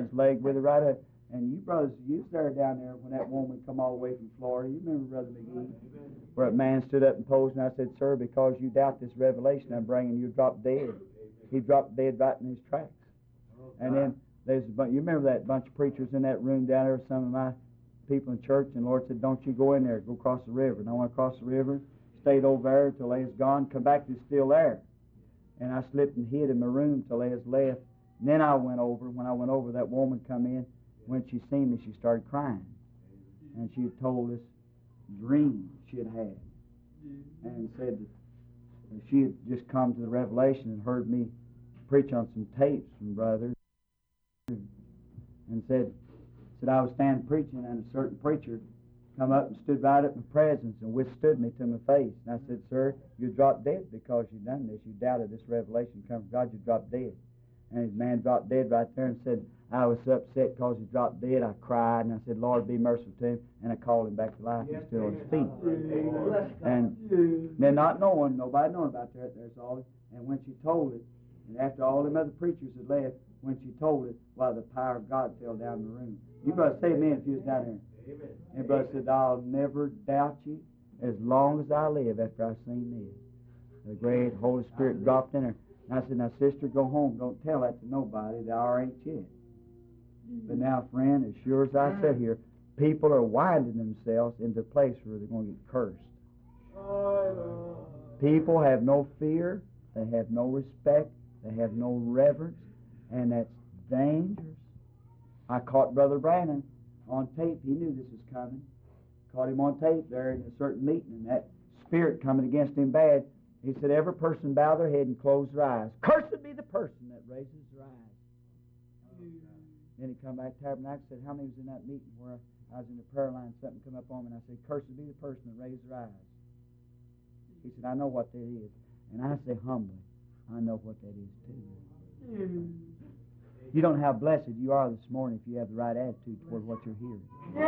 his leg with it right up. And you brothers, you was there down there when that woman come all the way from Florida. You remember Brother McGee? Where a man stood up and posed, and I said, sir, because you doubt this revelation I'm bringing, you drop dead. He dropped dead right in his tracks. And then there's you remember that bunch of preachers in that room down there, some of my people in church, and the Lord said, don't you go in there, go across the river. And I went across the river, stayed over there till they was gone, come back, they're still there. And I slipped and hid in my room till they was left. And then I went over. When I went over, that woman come in. When she seen me, she started crying. And she had told us dream she had had. And said that she had just come to the revelation and heard me preach on some tapes from brothers. And said I was standing preaching, and a certain preacher come up and stood right up in my presence and withstood me to my face. And I said, sir, you dropped dead because you done this. You doubted this revelation come from God. You dropped dead. And his man dropped dead right there and said, I was upset because he dropped dead. I cried, and I said, Lord, be merciful to him. And I called him back to life. He's still on his feet. And then not knowing, nobody knowing about that, there's all. And when she told it, and after all them other preachers had left, when she told it, why, the power of God fell down in the room. You brother say amen if you was down there. Amen. And brother said, I'll never doubt you as long as I live after I've seen this. The great Holy Spirit dropped in her. And I said, now, sister, go home. Don't tell that to nobody. The hour ain't yet. But now, friend, as sure as I sit here, people are winding themselves into a place where they're going to get cursed. People have no fear. They have no respect. They have no reverence. And that's dangerous. I caught Brother Branham on tape. He knew this was coming. Caught him on tape there in a certain meeting, and that spirit coming against him bad. He said, every person bow their head and close their eyes. Cursed be the person that raises their eyes. Then he come back to Tabernacle and said, how many was in that meeting where I was in the prayer line, something come up on me, and I said, cursed be the person that raised their eyes. He said, I know what that is. And I say humbly, I know what that is too. You don't know how blessed you are this morning if you have the right attitude toward what you're hearing.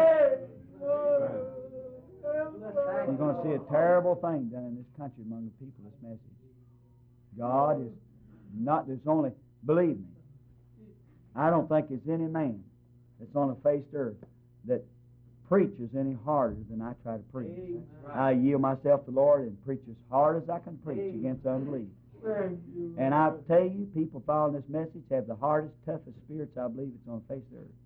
You're going to see a terrible thing done in this country among the people, this message. God is not, there's only, believe me, I don't think there's any man that's on the face of the earth that preaches any harder than I try to preach. I yield myself to the Lord and preach as hard as I can preach against unbelief. And I tell you, people following this message have the hardest, toughest spirits I believe it's on the face of the earth.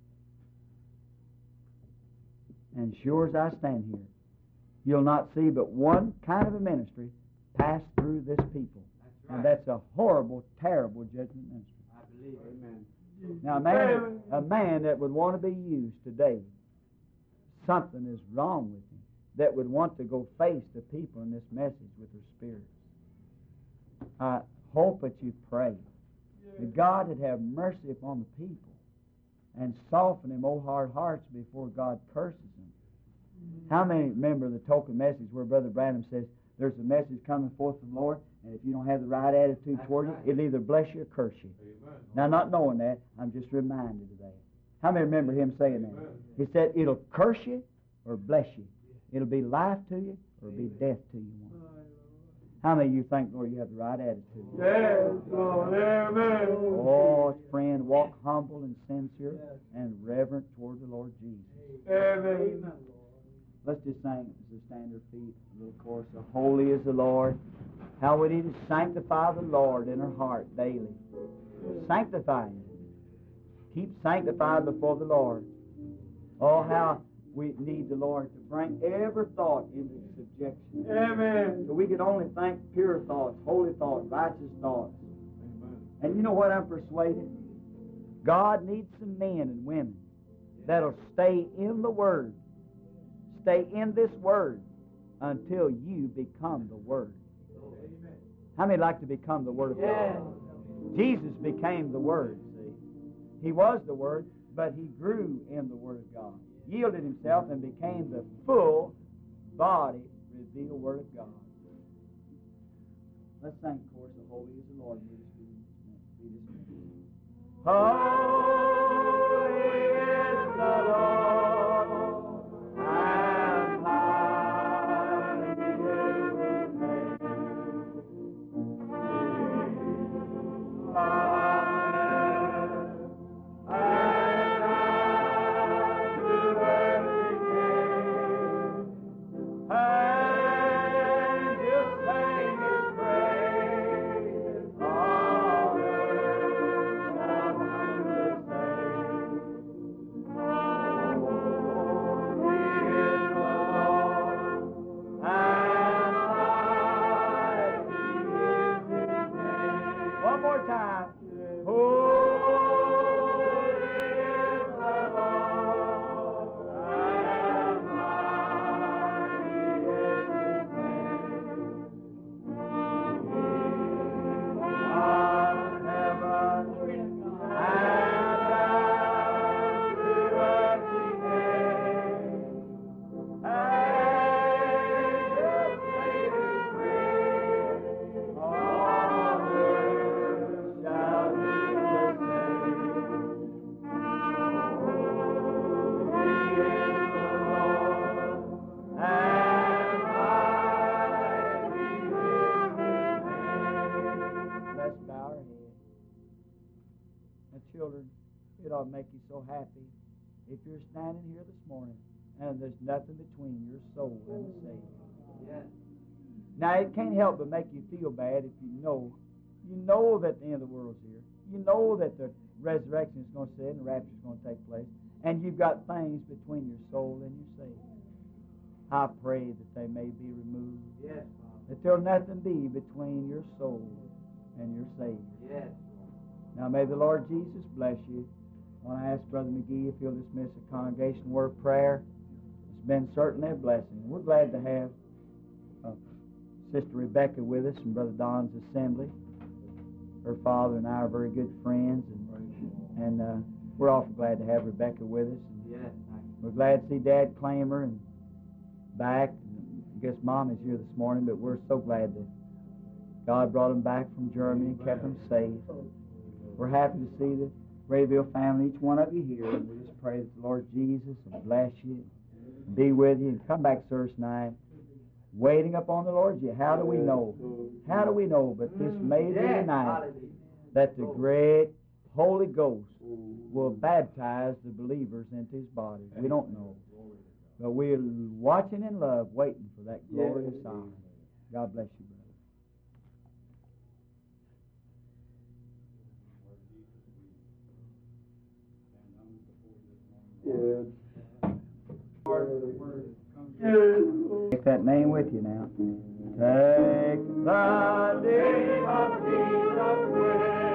And sure as I stand here, you'll not see but one kind of a ministry pass through this people. That's right. And that's a horrible, terrible judgment ministry. I believe. Amen. Now, a man that would want to be used today, something is wrong with him, that would want to go face the people in this message with their spirit. I hope that you pray that God would have mercy upon the people and soften them old hard hearts before God curses them. How many remember the token message where Brother Branham says there's a message coming forth from the Lord, and if you don't have the right attitude toward it, it'll either bless you or curse you. Amen. Now, not knowing that, I'm just reminded of that. How many remember him saying that? Amen. He said it'll curse you or bless you. It'll be life to you or be death to you. How many of you think, Lord, you have the right attitude? Yes, Lord. Amen. Oh, friend, walk humble and sincere and reverent toward the Lord Jesus. Amen. Let's just sing as we stand our feet, a little chorus of Holy is the Lord. How we need to sanctify the Lord in our heart daily. Sanctify Him. Keep sanctified before the Lord. Oh, how we need the Lord to bring every thought into subjection. Amen. So we can only think pure thoughts, holy thoughts, righteous thoughts. Amen. And you know what I'm persuaded? God needs some men and women that'll stay in the Word. Stay in this Word until you become the Word. Amen. How many like to become the Word of God? Jesus became the Word, see. He was the Word, but He grew in the Word of God. Yielded Himself and became the full body revealed Word of God. Let's sing the chorus of Holy is the Lord. Holy is the Lord, and mighty is His name. Amen. It ought to make you so happy if you're standing here this morning and there's nothing between your soul and the Savior. Yes. Now, it can't help but make you feel bad if you know that the end of the world's here. You know that the resurrection is going to sit and the rapture is going to take place, and you've got things between your soul and your Savior. I pray that they may be removed. Yes, that there'll nothing be between your soul and your Savior. Yes. Now, may the Lord Jesus bless you. I want to ask Brother McGee if he'll dismiss the congregation word of prayer. It's been certainly a blessing. We're glad to have Sister Rebecca with us from Brother Don's assembly. Her father and I are very good friends, and we're awful glad to have Rebecca with us. And we're glad to see Dad Clamer and back. I guess Mom is here this morning, but we're so glad that God brought him back from Germany and kept him safe. We're happy to see the Rayville family, each one of you here, and we just pray that the Lord Jesus will bless you, be with you, and come back service night, waiting upon the Lord Jesus. How do we know? How do we know but this may be the night that the great Holy Ghost will baptize the believers into His body? We don't know. But we're watching in love, waiting for that glorious hour. God bless you, brother. Take that name with you now. Take the name of Jesus with